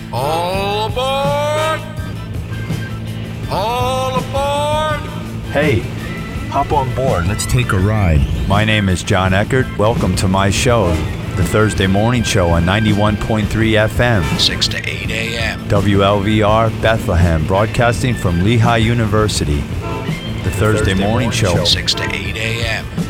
All aboard! All aboard! Hey, hop on board. Let's take a ride. My name is John Eckert. Welcome to my show, the Thursday Morning Show on 91.3 FM, 6 to 8 a.m. WLVR Bethlehem, broadcasting from Lehigh University. The Thursday Morning Show, 6 to 8 a.m.